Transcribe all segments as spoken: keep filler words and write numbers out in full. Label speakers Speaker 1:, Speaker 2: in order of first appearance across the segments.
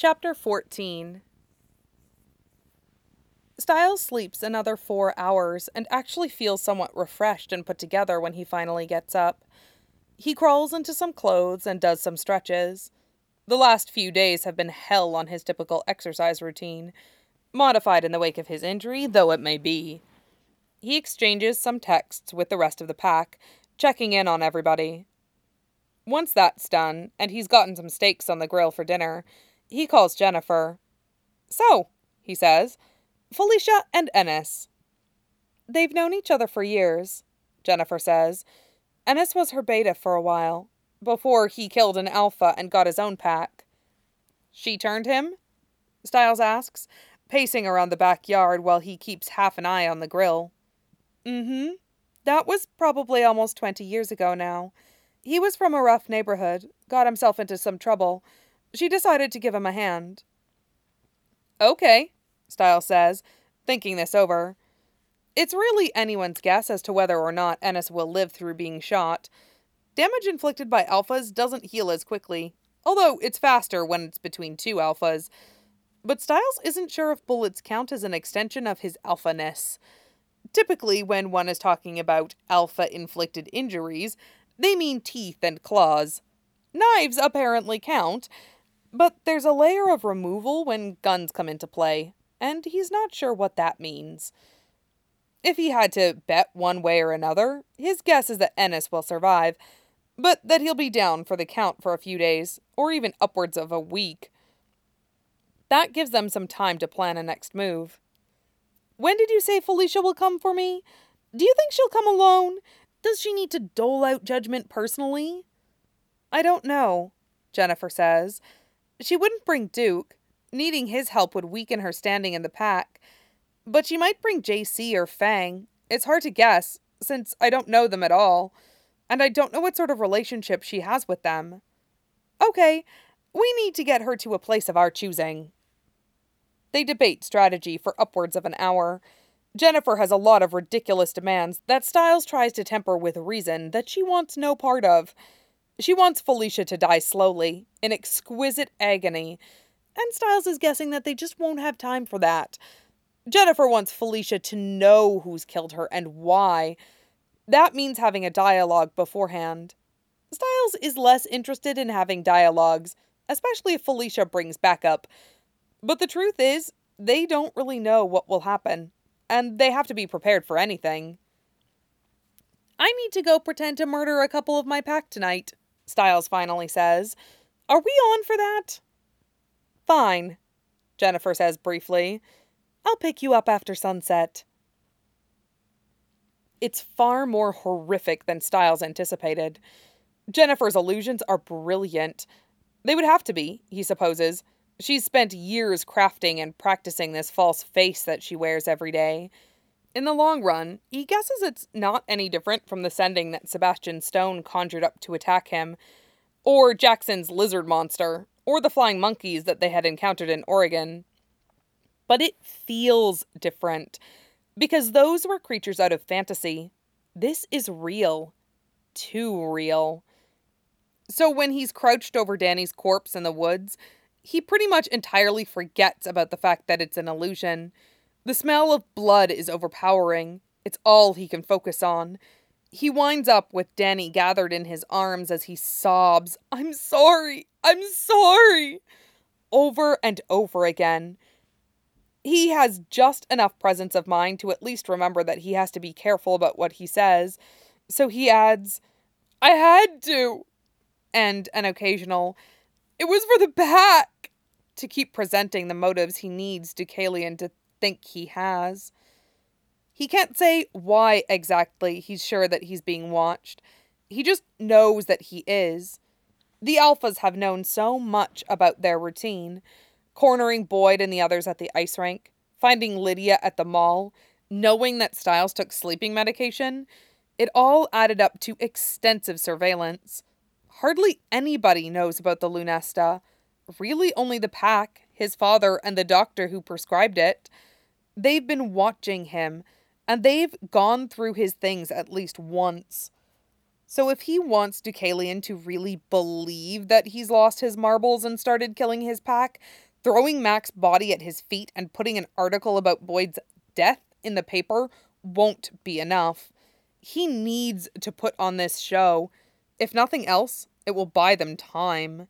Speaker 1: Chapter fourteen. Styles sleeps another four hours and actually feels somewhat refreshed and put together when he finally gets up. He crawls into some clothes and does some stretches. The last few days have been hell on his typical exercise routine, modified in the wake of his injury, though it may be. He exchanges some texts with the rest of the pack, checking in on everybody. Once that's done, and he's gotten some steaks on the grill for dinner, he calls Jennifer. "So," he says, "Felicia and Ennis." "They've known each other for years," Jennifer says. "Ennis was her beta for a while, before he killed an alpha and got his own pack." "She turned him?" Styles asks, pacing around the backyard while he keeps half an eye on the grill. "Mm-hmm. That was probably almost twenty years ago now. He was from a rough neighborhood, got himself into some trouble. She decided to give him a hand." "Okay," Styles says, thinking this over. It's really anyone's guess as to whether or not Ennis will live through being shot. Damage inflicted by alphas doesn't heal as quickly, although it's faster when it's between two alphas. But Styles isn't sure if bullets count as an extension of his alphaness. Typically, when one is talking about alpha-inflicted injuries, they mean teeth and claws. Knives apparently count, but there's a layer of removal when guns come into play, and he's not sure what that means. If he had to bet one way or another, his guess is that Ennis will survive, but that he'll be down for the count for a few days, or even upwards of a week. That gives them some time to plan a next move. "When did you say Felicia will come for me? Do you think she'll come alone? Does she need to dole out judgment personally?" "I don't know," Jennifer says. "She wouldn't bring Duke. Needing his help would weaken her standing in the pack. But she might bring J C or Fang. It's hard to guess, since I don't know them at all. And I don't know what sort of relationship she has with them." "Okay, we need to get her to a place of our choosing." They debate strategy for upwards of an hour. Jennifer has a lot of ridiculous demands that Styles tries to temper with reason that she wants no part of. She wants Felicia to die slowly, in exquisite agony, and Styles is guessing that they just won't have time for that. Jennifer wants Felicia to know who's killed her and why. That means having a dialogue beforehand. Styles is less interested in having dialogues, especially if Felicia brings backup. But the truth is, they don't really know what will happen, and they have to be prepared for anything. "I need to go pretend to murder a couple of my pack tonight," Styles finally says. "Are we on for that?" "Fine," Jennifer says briefly. "I'll pick you up after sunset." It's far more horrific than Styles anticipated. Jennifer's illusions are brilliant. They would have to be, he supposes. She's spent years crafting and practicing this false face that she wears every day. In the long run, he guesses it's not any different from the sending that Sebastian Stone conjured up to attack him, or Jackson's lizard monster, or the flying monkeys that they had encountered in Oregon. But it feels different, because those were creatures out of fantasy. This is real. Too real. So when he's crouched over Danny's corpse in the woods, he pretty much entirely forgets about the fact that it's an illusion. The smell of blood is overpowering. It's all he can focus on. He winds up with Danny gathered in his arms as he sobs, "I'm sorry, I'm sorry," over and over again. He has just enough presence of mind to at least remember that he has to be careful about what he says, so he adds, "I had to," and an occasional, "It was for the pack," to keep presenting the motives he needs Deucalion to think he has. He can't say why exactly he's sure that he's being watched. He just knows that he is. The Alphas have known so much about their routine. Cornering Boyd and the others at the ice rink, finding Lydia at the mall, knowing that Styles took sleeping medication. It all added up to extensive surveillance. Hardly anybody knows about the Lunesta. Really only the pack, his father, and the doctor who prescribed it. They've been watching him, and they've gone through his things at least once. So if he wants Deucalion to really believe that he's lost his marbles and started killing his pack, Throwing Mac's body at his feet and putting an article about Boyd's death in the paper won't be enough. He needs to put on this show. If nothing else, it will buy them time.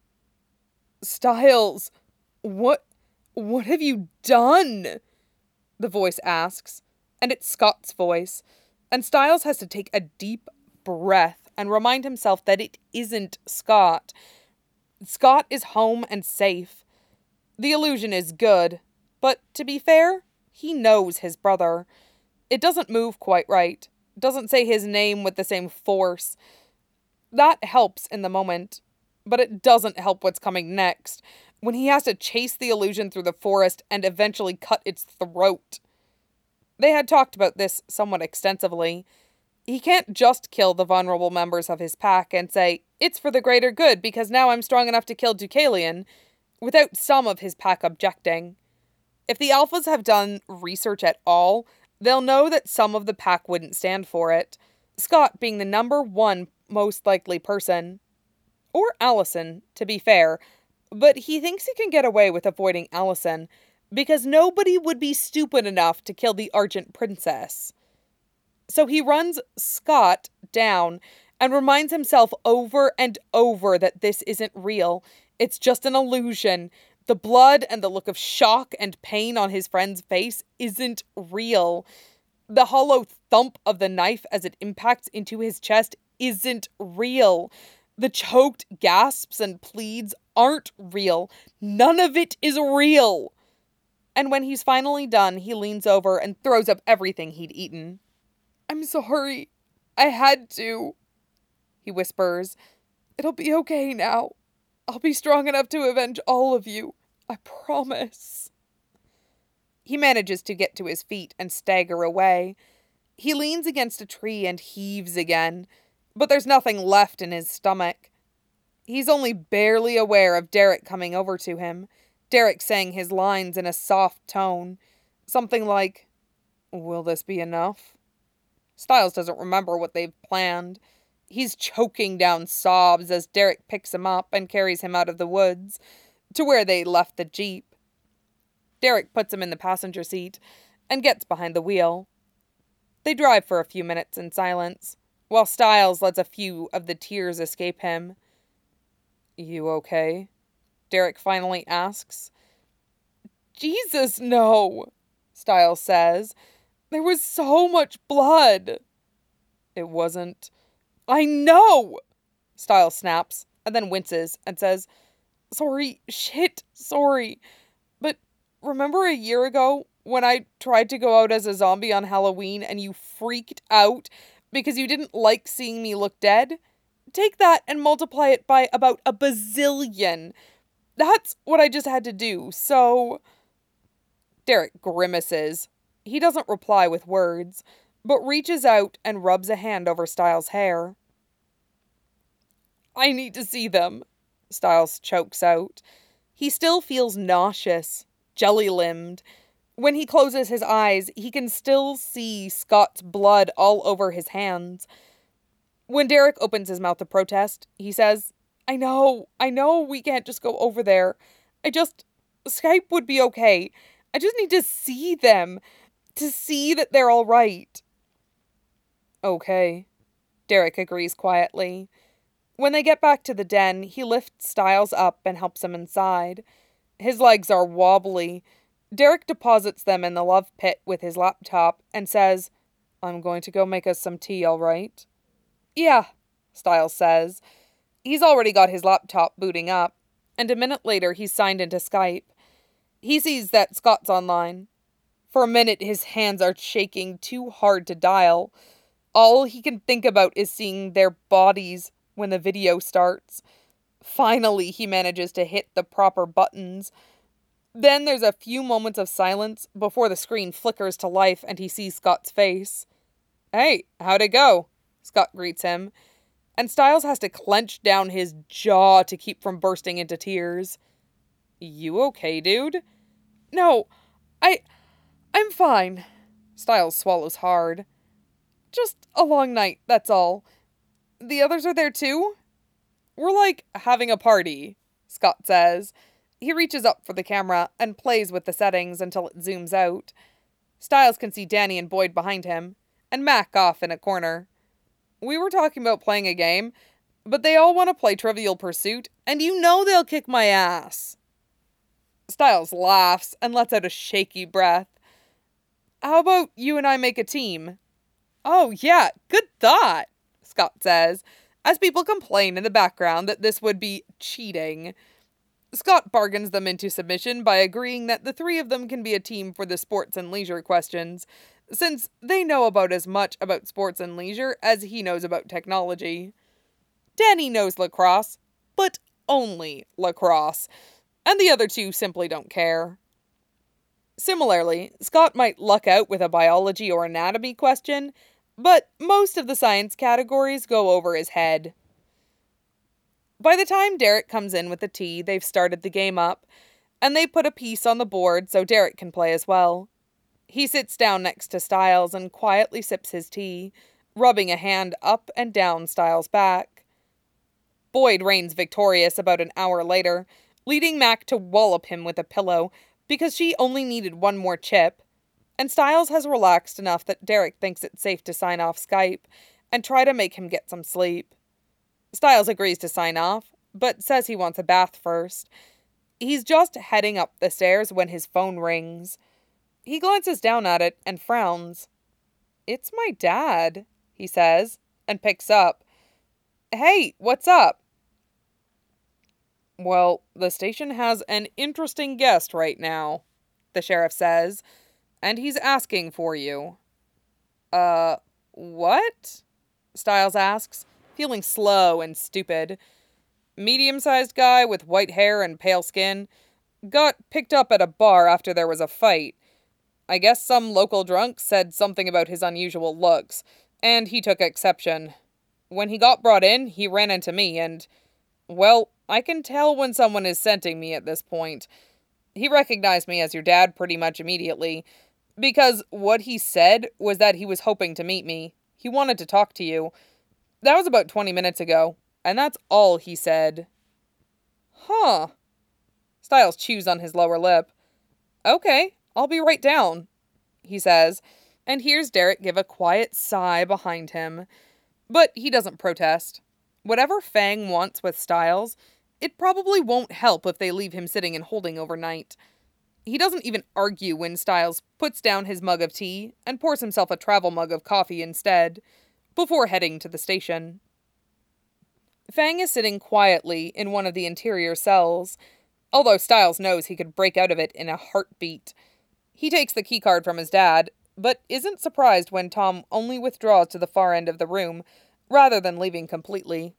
Speaker 1: Stiles, what, what have you done? The voice asks, and it's Scott's voice, and Stiles has to take a deep breath and remind himself that it isn't Scott. Scott is home and safe. The illusion is good, but to be fair, he knows his brother. It doesn't move quite right. It doesn't say his name with the same force. That helps in the moment, but it doesn't help what's coming next, when he has to chase the illusion through the forest and eventually cut its throat. They had talked about this somewhat extensively. He can't just kill the vulnerable members of his pack and say, it's for the greater good because now I'm strong enough to kill Deucalion, without some of his pack objecting. If the Alphas have done research at all, they'll know that some of the pack wouldn't stand for it, Scott being the number one most likely person. Or Allison, to be fair, but he thinks he can get away with avoiding Allison, because nobody would be stupid enough to kill the Argent Princess. So he runs Scott down and reminds himself over and over that this isn't real. It's just an illusion. The blood and the look of shock and pain on his friend's face isn't real. The hollow thump of the knife as it impacts into his chest isn't real. The choked gasps and pleads aren't real. None of it is real. And when he's finally done, he leans over and throws up everything he'd eaten. I'm sorry. I had to, he whispers. It'll be okay now. I'll be strong enough to avenge all of you. I promise. He manages to get to his feet and stagger away. He leans against a tree and heaves again, but there's nothing left in his stomach. He's only barely aware of Derek coming over to him, Derek saying his lines in a soft tone, something like, will this be enough? Stiles doesn't remember what they've planned. He's choking down sobs as Derek picks him up and carries him out of the woods, to where they left the jeep. Derek puts him in the passenger seat and gets behind the wheel. They drive for a few minutes in silence, while Stiles lets a few of the tears escape him. You okay? Derek finally asks. Jesus, no, Stiles says. There was so much blood. It wasn't. I know, Stiles snaps, and then winces and says, sorry, shit, sorry. But remember a year ago when I tried to go out as a zombie on Halloween and you freaked out because you didn't like seeing me look dead? Take that and multiply it by about a bazillion. That's what I just had to do, so... Derek grimaces. He doesn't reply with words, but reaches out and rubs a hand over Stiles' hair. I need to see them, Stiles chokes out. He still feels nauseous, jelly-limbed. When he closes his eyes, he can still see Scott's blood all over his hands. When Derek opens his mouth to protest, he says, I know, I know we can't just go over there. I just, Skype would be okay. I just need to see them, to see that they're all right. Okay, Derek agrees quietly. When they get back to the den, he lifts Stiles up and helps him inside. His legs are wobbly. Derek deposits them in the love pit with his laptop and says, I'm going to go make us some tea, all right? Yeah, Stiles says. He's already got his laptop booting up, and a minute later he's signed into Skype. He sees that Scott's online. For a minute his hands are shaking too hard to dial. All he can think about is seeing their bodies when the video starts. Finally, he manages to hit the proper buttons. Then there's a few moments of silence before the screen flickers to life and he sees Scott's face. Hey, how'd it go? Scott greets him, and Stiles has to clench down his jaw to keep from bursting into tears. You okay, dude? No, I... I'm fine. Stiles swallows hard. Just a long night, that's all. The others are there too? We're like having a party, Scott says, He reaches up for the camera and plays with the settings until it zooms out. Styles can see Danny and Boyd behind him, and Mac off in a corner. We were talking about playing a game, but they all want to play Trivial Pursuit, and you know they'll kick my ass. Styles laughs and lets out a shaky breath. How about you and I make a team? Oh yeah, good thought, Scott says, as people complain in the background that this would be cheating. Scott bargains them into submission by agreeing that the three of them can be a team for the sports and leisure questions, since they know about as much about sports and leisure as he knows about technology. Danny knows lacrosse, but only lacrosse, and the other two simply don't care. Similarly, Scott might luck out with a biology or anatomy question, but most of the science categories go over his head. By the time Derek comes in with the tea, they've started the game up, and they put a piece on the board so Derek can play as well. He sits down next to Styles and quietly sips his tea, rubbing a hand up and down Styles' back. Boyd reigns victorious about an hour later, leading Mac to wallop him with a pillow because she only needed one more chip, and Styles has relaxed enough that Derek thinks it's safe to sign off Skype and try to make him get some sleep. Styles agrees to sign off, but says he wants a bath first. He's just heading up the stairs when his phone rings. He glances down at it and frowns. It's my dad, he says, and picks up. Hey, what's up? Well, the station has an interesting guest right now, the sheriff says, and he's asking for you. Uh, what? Styles asks, feeling slow and stupid. Medium-sized guy with white hair and pale skin. Got picked up at a bar after there was a fight. I guess some local drunk said something about his unusual looks, and he took exception. When he got brought in, he ran into me, and, well, I can tell when someone is scenting me at this point. He recognized me as your dad pretty much immediately, because what he said was that he was hoping to meet me. He wanted to talk to you. That was about twenty minutes ago, and that's all he said. Huh. Styles chews on his lower lip. Okay, I'll be right down, he says, and hears Derek give a quiet sigh behind him. But he doesn't protest. Whatever Fang wants with Styles, it probably won't help if they leave him sitting and holding overnight. He doesn't even argue when Styles puts down his mug of tea and pours himself a travel mug of coffee instead, before heading to the station. Fang is sitting quietly in one of the interior cells, although Styles knows he could break out of it in a heartbeat. He takes the keycard from his dad, but isn't surprised when Tom only withdraws to the far end of the room, rather than leaving completely.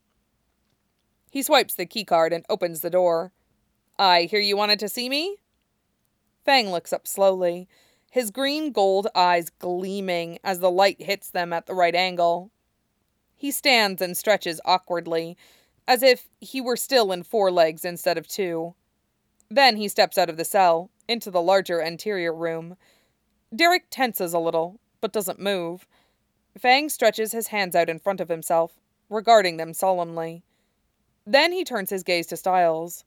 Speaker 1: He swipes the keycard and opens the door. I hear you wanted to see me? Fang looks up slowly, his green gold eyes gleaming as the light hits them at the right angle. He stands and stretches awkwardly, as if he were still in four legs instead of two. Then he steps out of the cell, into the larger interior room. Derek tenses a little, but doesn't move. Fang stretches his hands out in front of himself, regarding them solemnly. Then he turns his gaze to Styles.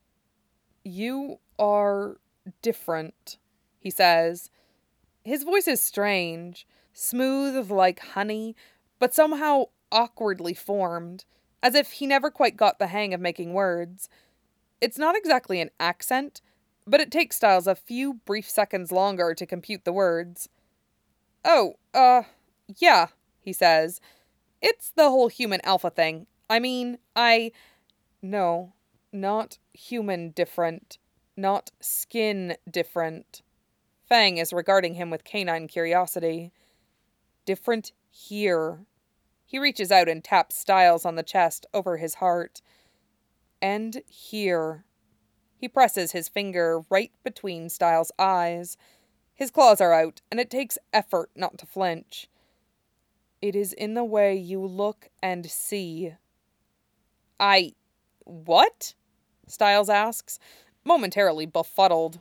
Speaker 1: You are different, he says. His voice is strange, smooth like honey, but somehow awkwardly formed, as if he never quite got the hang of making words. It's not exactly an accent, but it takes Styles a few brief seconds longer to compute the words. Oh, uh, yeah, he says. It's the whole human alpha thing. I mean, I... No, not human different. Not skin different. Fang is regarding him with canine curiosity. Different here. He reaches out and taps Styles on the chest over his heart. And here. He presses his finger right between Styles' eyes. His claws are out, and it takes effort not to flinch. It is in the way you look and see. I... what? Styles asks, momentarily befuddled.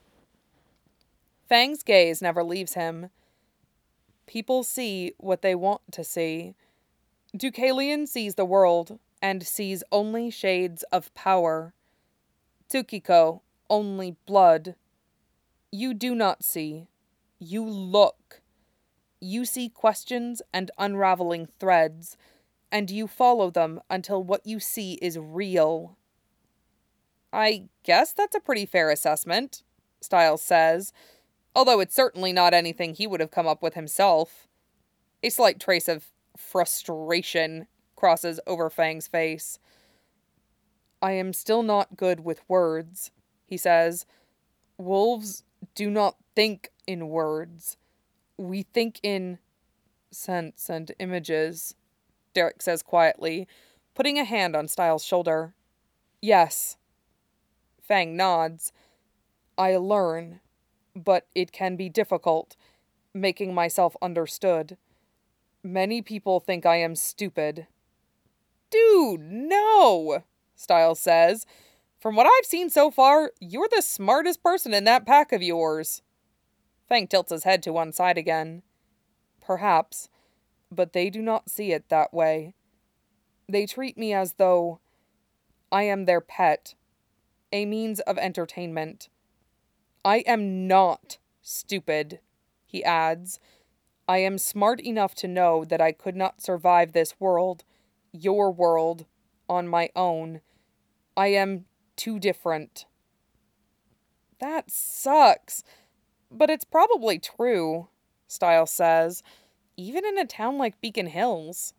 Speaker 1: Fang's gaze never leaves him. People see what they want to see. Deucalion sees the world, and sees only shades of power. Tsukiko Only blood. You do not see. You look. You see questions and unraveling threads, and you follow them until what you see is real. I guess that's a pretty fair assessment, Styles says, although it's certainly not anything he would have come up with himself. A slight trace of frustration crosses over Fang's face. I am still not good with words, he says. Wolves do not think in words. We think in scents and images, Derek says quietly, putting a hand on Styles' shoulder. Yes. Fang nods. I learn, but it can be difficult, making myself understood. Many people think I am stupid. Dude, no, Styles says. From what I've seen so far, you're the smartest person in that pack of yours. Fang tilts his head to one side again. Perhaps, but they do not see it that way. They treat me as though I am their pet, a means of entertainment. I am not stupid, he adds. I am smart enough to know that I could not survive this world, your world, on my own. I am too different. That sucks, but it's probably true, Styles says, even in a town like Beacon Hills.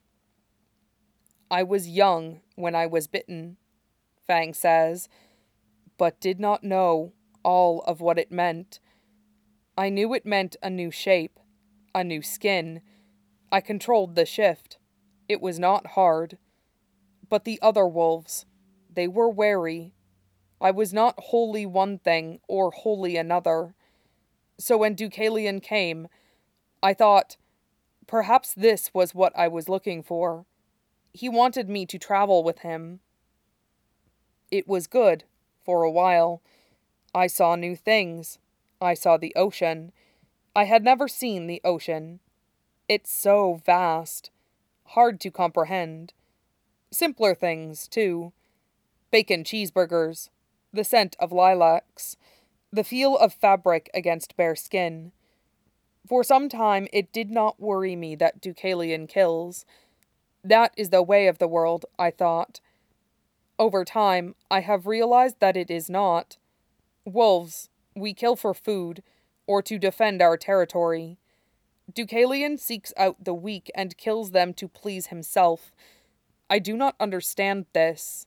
Speaker 1: I was young when I was bitten, Fang says, but did not know all of what it meant. I knew it meant a new shape, a new skin. I controlled the shift. It was not hard. But the other wolves, they were wary. I was not wholly one thing or wholly another. So when Deucalion came, I thought, perhaps this was what I was looking for. He wanted me to travel with him. It was good, for a while. I saw new things. I saw the ocean. I had never seen the ocean. It's so vast. Hard to comprehend. Simpler things, too. Bacon cheeseburgers. The scent of lilacs. The feel of fabric against bare skin. For some time it did not worry me that Deucalion kills. That is the way of the world, I thought. Over time, I have realized that it is not. Wolves, we kill for food, or to defend our territory. Deucalion seeks out the weak and kills them to please himself. I do not understand this.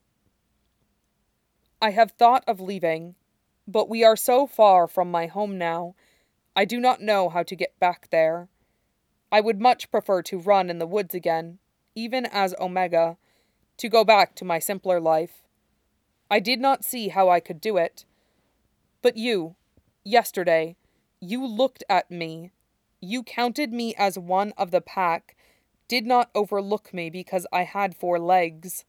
Speaker 1: I have thought of leaving, but we are so far from my home now, I do not know how to get back there. I would much prefer to run in the woods again, even as Omega, to go back to my simpler life. I did not see how I could do it. But you, yesterday, you looked at me. You counted me as one of the pack, did not overlook me because I had four legs.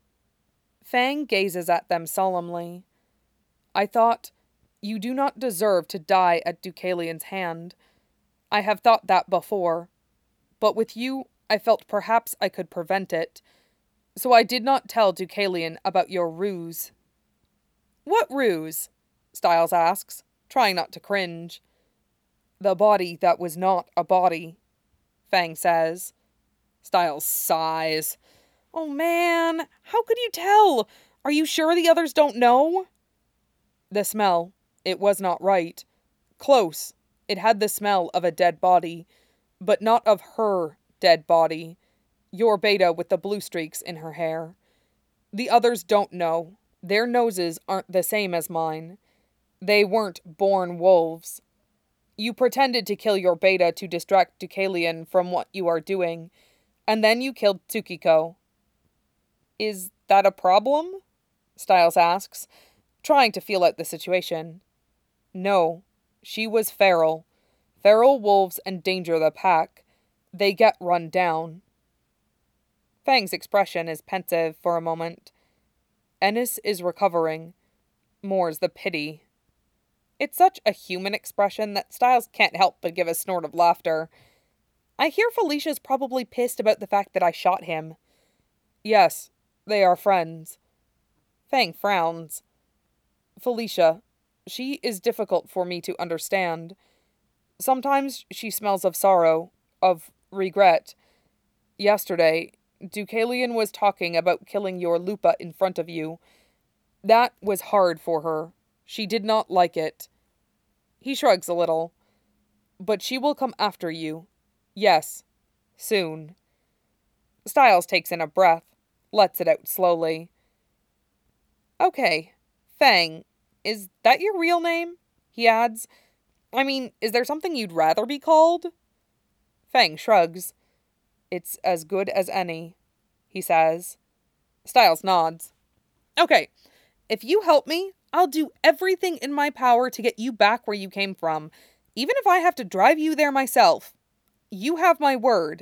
Speaker 1: Fang gazes at them solemnly. I thought, you do not deserve to die at Deucalion's hand. I have thought that before. But with you, I felt perhaps I could prevent it. So I did not tell Deucalion about your ruse. What ruse? Styles asks, trying not to cringe. The body that was not a body, Fang says. Styles sighs. Oh man, how could you tell? Are you sure the others don't know? The smell, it was not right. Close, it had the smell of a dead body, but not of her dead body. Your beta with the blue streaks in her hair. The others don't know. Their noses aren't the same as mine. They weren't born wolves. You pretended to kill your beta to distract Deucalion from what you are doing, and then you killed Tsukiko. Is that a problem? Styles asks, trying to feel out the situation. No, she was feral. Feral wolves endanger the pack. They get run down. Fang's expression is pensive for a moment. Ennis is recovering. More's the pity. It's such a human expression that Styles can't help but give a snort of laughter. I hear Felicia's probably pissed about the fact that I shot him. Yes, they are friends. Fang frowns. Felicia, she is difficult for me to understand. Sometimes she smells of sorrow, of regret. Yesterday, Deucalion was talking about killing your Lupa in front of you. That was hard for her. She did not like it. He shrugs a little. But she will come after you. Yes. Soon. Styles takes in a breath, lets it out slowly. Okay. Fang, is that your real name? He adds. I mean, is there something you'd rather be called? Fang shrugs. It's as good as any, he says. Styles nods. Okay, if you help me, I'll do everything in my power to get you back where you came from, even if I have to drive you there myself. You have my word.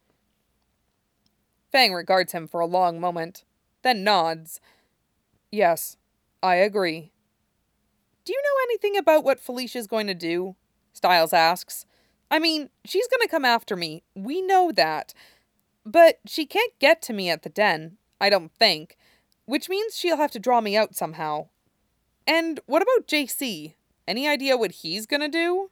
Speaker 1: Fang regards him for a long moment, then nods. Yes, I agree. Do you know anything about what Felicia's going to do? Styles asks. I mean, she's going to come after me. We know that. But she can't get to me at the den, I don't think, which means she'll have to draw me out somehow. And what about J C? Any idea what he's going to do?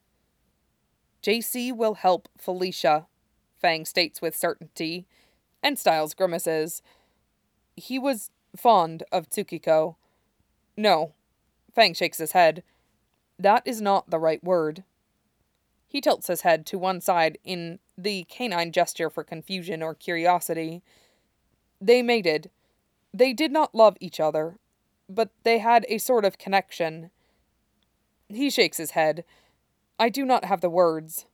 Speaker 1: J C will help Felicia, Fang states with certainty, and Styles grimaces. He was fond of Tsukiko. No, Fang shakes his head. That is not the right word. He tilts his head to one side in the canine gesture for confusion or curiosity. They mated. They did not love each other, but they had a sort of connection. He shakes his head. I do not have the words.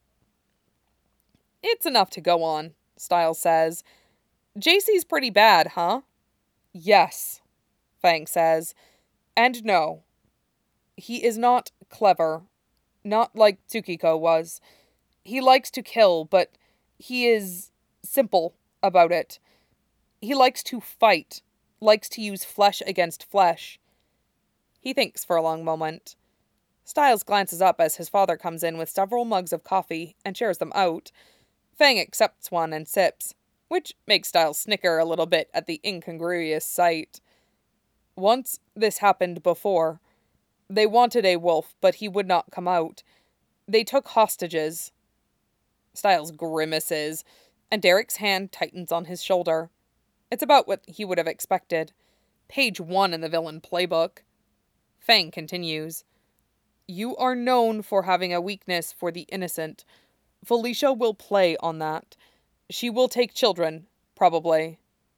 Speaker 1: It's enough to go on, Styles says. J C's pretty bad, huh? Yes, Fang says. And no. He is not clever. Not like Tsukiko was. He likes to kill, but he is simple about it. He likes to fight, likes to use flesh against flesh. He thinks for a long moment. Styles glances up as his father comes in with several mugs of coffee and shares them out. Fang accepts one and sips, which makes Styles snicker a little bit at the incongruous sight. Once this happened before. They wanted a wolf, but he would not come out. They took hostages. Styles grimaces, and Derek's hand tightens on his shoulder. It's about what he would have expected. Page one in the villain playbook. Fang continues. You are known for having a weakness for the innocent. Felicia will play on that. She will take children, probably.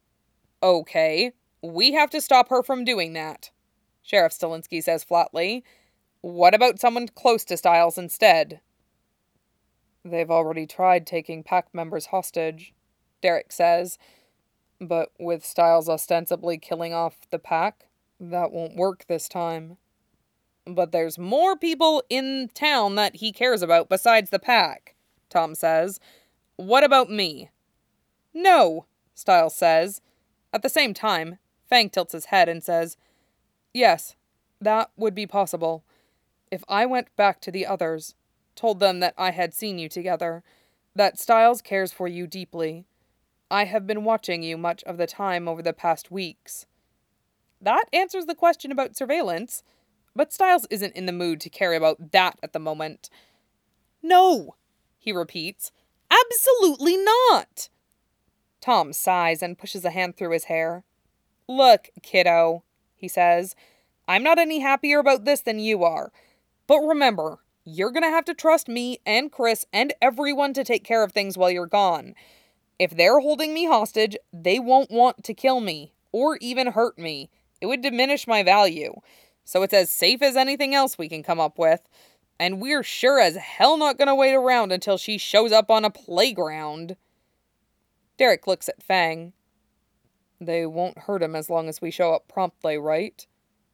Speaker 1: Okay, we have to stop her from doing that, Sheriff Stilinski says flatly. What about someone close to Styles instead? They've already tried taking pack members hostage, Derek says. But with Styles ostensibly killing off the pack, that won't work this time. But there's more people in town that he cares about besides the pack, Tom says. What about me? No, Styles says. At the same time, Fang tilts his head and says, yes, that would be possible. If I went back to the others, told them that I had seen you together, that Styles cares for you deeply. I have been watching you much of the time over the past weeks. That answers the question about surveillance, but Styles isn't in the mood to care about that at the moment. No, he repeats. Absolutely not! Tom sighs and pushes a hand through his hair. Look, kiddo, he says, I'm not any happier about this than you are. But remember, you're gonna have to trust me and Chris and everyone to take care of things while you're gone. If they're holding me hostage, they won't want to kill me, or even hurt me. It would diminish my value. So it's as safe as anything else we can come up with. And we're sure as hell not gonna wait around until she shows up on a playground. Derek looks at Fang. They won't hurt him as long as we show up promptly, right?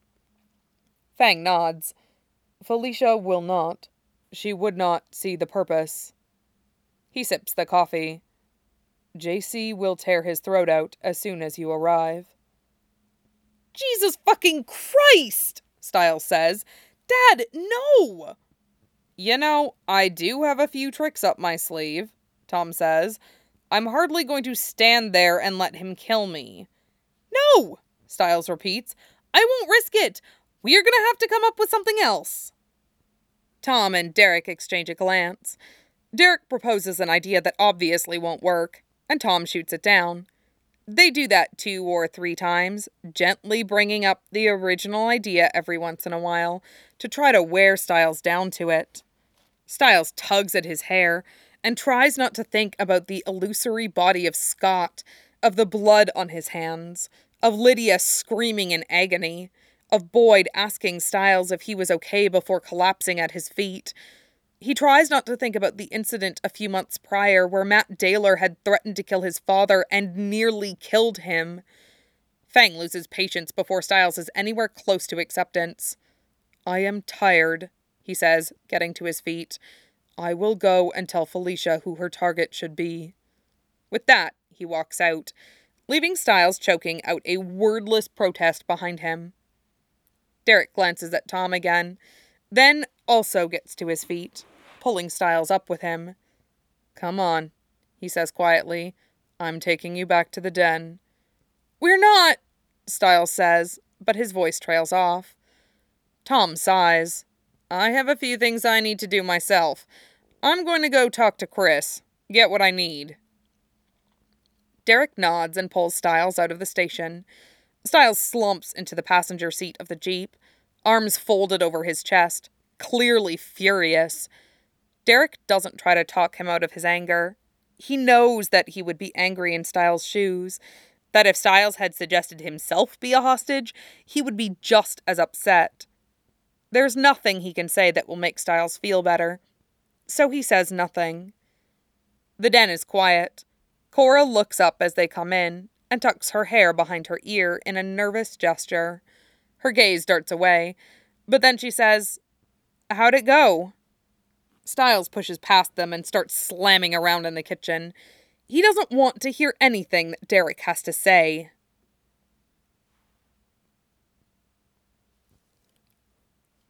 Speaker 1: Fang nods. Felicia will not. She would not see the purpose. He sips the coffee. J C will tear his throat out as soon as you arrive. Jesus fucking Christ, Styles says. Dad, no! You know, I do have a few tricks up my sleeve, Tom says. I'm hardly going to stand there and let him kill me. No, Styles repeats. I won't risk it. We are going to have to come up with something else. Tom and Derek exchange a glance. Derek proposes an idea that obviously won't work, and Tom shoots it down. They do that two or three times, gently bringing up the original idea every once in a while to try to wear Styles down to it. Styles tugs at his hair and tries not to think about the illusory body of Scott, of the blood on his hands, of Lydia screaming in agony, of Boyd asking Styles if he was okay before collapsing at his feet. He tries not to think about the incident a few months prior where Matt Daler had threatened to kill his father and nearly killed him. Fang loses patience before Styles is anywhere close to acceptance. "I am tired," he says, getting to his feet. "I will go and tell Felicia who her target should be." With that, he walks out, leaving Styles choking out a wordless protest behind him. Derek glances at Tom again, then also gets to his feet, pulling Styles up with him. "Come on," he says quietly. "I'm taking you back to the den." "We're not," Styles says, but his voice trails off. Tom sighs. "I have a few things I need to do myself. I'm going to go talk to Chris, get what I need." Derek nods and pulls Styles out of the station. Styles slumps into the passenger seat of the Jeep, arms folded over his chest, clearly furious. Derek doesn't try to talk him out of his anger. He knows that he would be angry in Styles' shoes, that if Styles had suggested himself be a hostage, he would be just as upset. There's nothing he can say that will make Styles feel better, so he says nothing. The den is quiet. Cora looks up as they come in and tucks her hair behind her ear in a nervous gesture. Her gaze darts away, but then she says, "How'd it go?" Styles pushes past them and starts slamming around in the kitchen. He doesn't want to hear anything that Derek has to say.